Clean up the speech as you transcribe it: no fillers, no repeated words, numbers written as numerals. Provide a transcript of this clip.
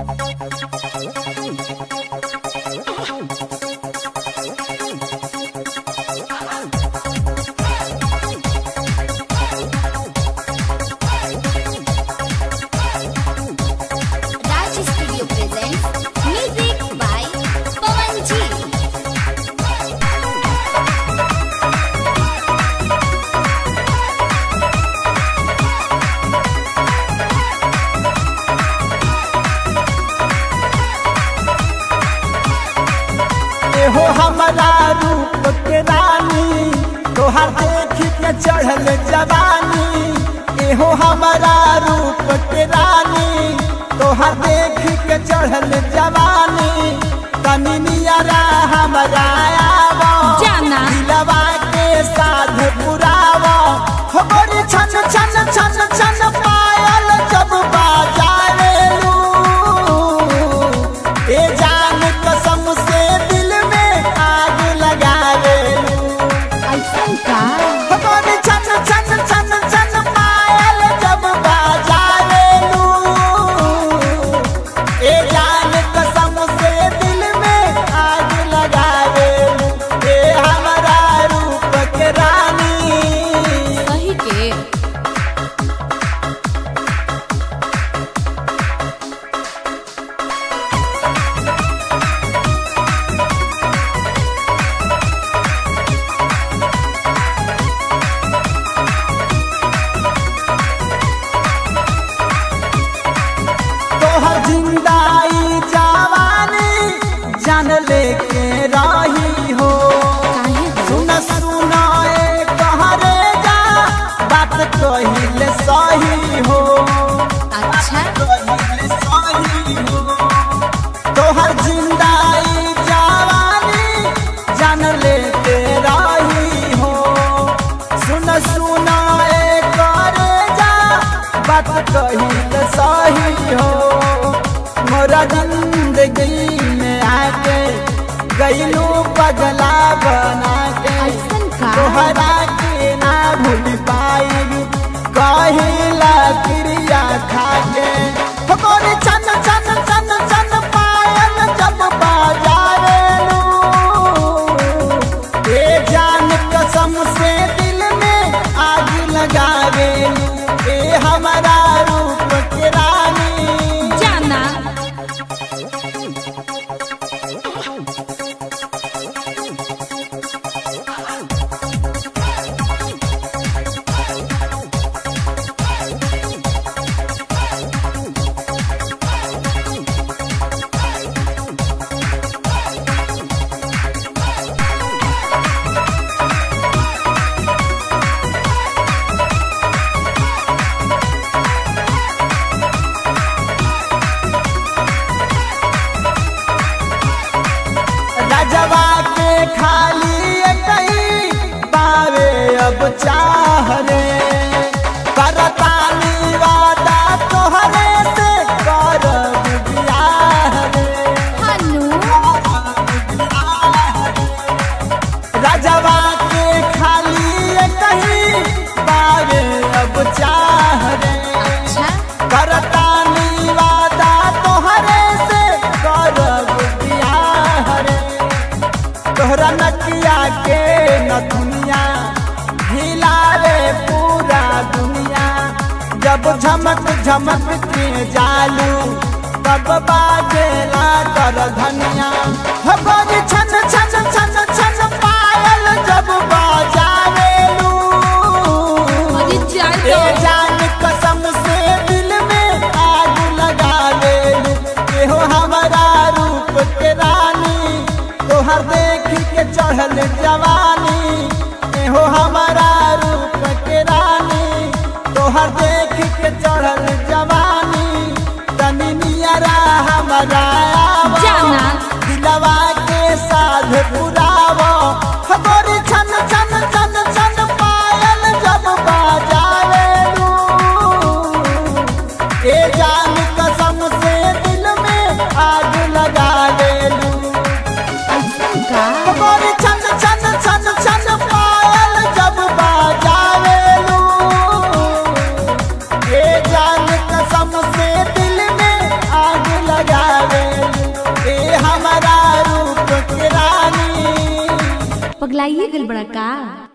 हो हमारा रूप के रानी तोहार देख के चढ़ल जवानी। एहो हमारा रूप के रानी तोहार देख के चढ़ल जवानी। तनी नियरा हमारा आवो दिलवा के साध पुरावो। हो गोरी छन छन छन छन पायल जब बाजारेलू। ए जान कसम से लेके रही हो। सुन सुना कहरे जा बात कहिले सही हो। अच्छा कहिले सही हो। तोहर जिंदाई जवानी जान लेके रही हो। सुन सुना कहरे जा बात कहिले सही हो। मोरा जिंदगी में आके गईलू पगला बना के। तोहरा के ना भूल पाएगी कहिला क्रिया खाके। गोरी छन छन छन छन पायल जब बाजारेलू। ए जान कसम से दिल में आग लगावेलू। ए हमारा रूप के रानी जाना जवा के खाली कहीं पावे अब चाह रे। करतानी वादा तोहरे से करब बियाह रे। राजवा के खाली कहीं पावे अब चाह रे। करतानी वादा तोहरे से करब बियाह रे। तोहरा नकिया के न दुनिया हिलावे पूरा दुनिया। जब झमक झमक के जालू तब बाजेला कर धनिया। हो गोरी छन छन छन छन पायल जब बाजारेलू। ए जान कसम से दिल में आग लगावेलू। एहो हमारा रूप के रानी तोहर देख के चढ़ल जवानी। एहो हमारा रूप के रानी तोहर देख के चढ़ल जवानी। तनी नियरा हमारा जाना दिलवा के साध पुरावो। गोरी छन छन छन छन पायल जब बाजारेलू। ए जान कसम से दिल में आग लगावेलू। गोरी छन छन छन छन पायल जब बाजारेलू। ए जान कसम से दिल में आग लगा पगलाइए गल बड़ा का।